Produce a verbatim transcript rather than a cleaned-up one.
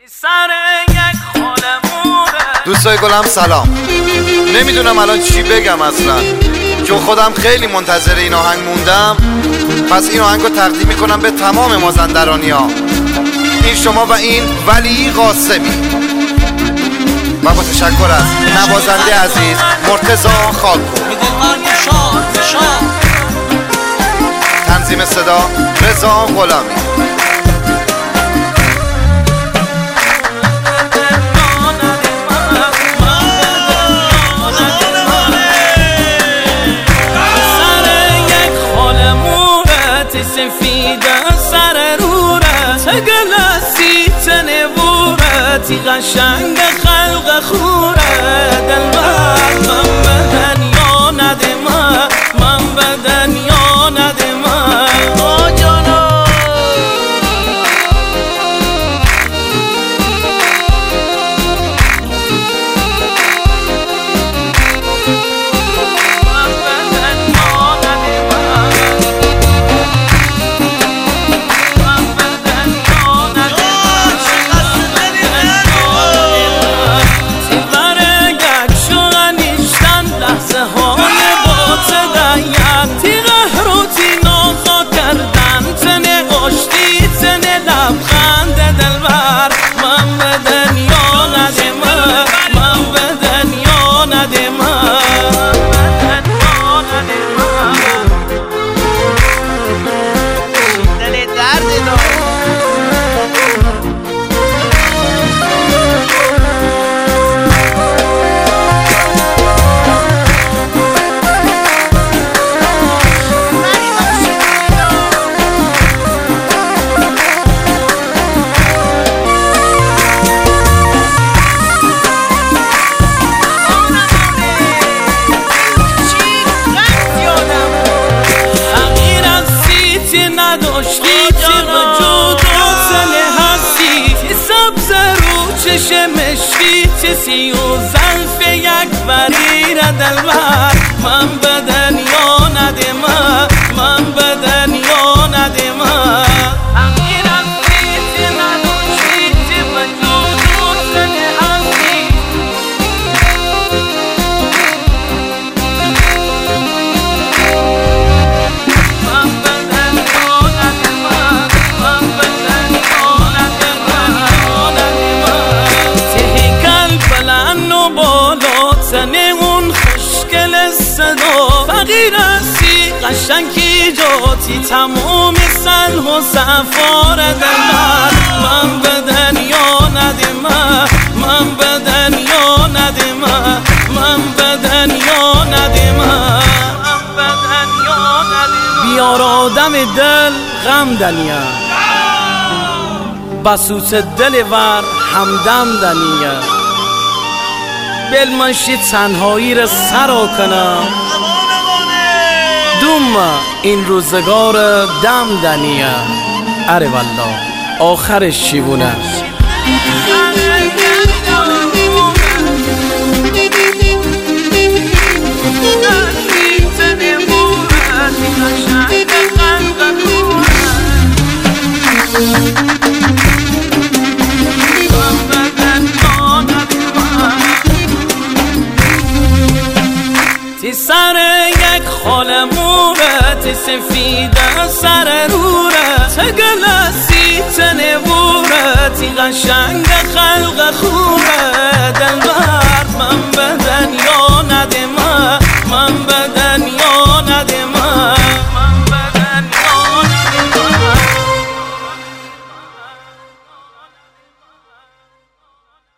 دوستای گلم سلام. نمیدونم الان چی بگم اصلا، چون خودم خیلی منتظر این آهنگ موندم. پس این آهنگ رو تقدیم میکنم به تمام مازندرانی ها. این شما و این ولی قاسمی و با تشکر از نوازنده عزیز مرتضی خاکو. تنظیم صدا رضا غلامی. سفیده سر رورت گلسی تنبورتی قشنگ خلق خوره دلبر من به دنیا ندمه من به دنیا ندمه آ جانا مشکی چسی و زلف یک بریر دلبر من به دنیا ندمه من به دنیا ندمه قشنگی جاتی تموم سلح و سفار دلبر من به دنیا ندمه من به دنیا ندمه من به دنیا ندمه بیار آدم دل غم دنیه بسوت دل ور همدم دنیه بلمنشی تنهایی را سرا کنم دوم این روزگار دم دنیه اره والله آخرش چی بونه تی سر یک خال مورت سفیده سر رورت گلسی تنبورتی قشنگ خلق خوره دلبر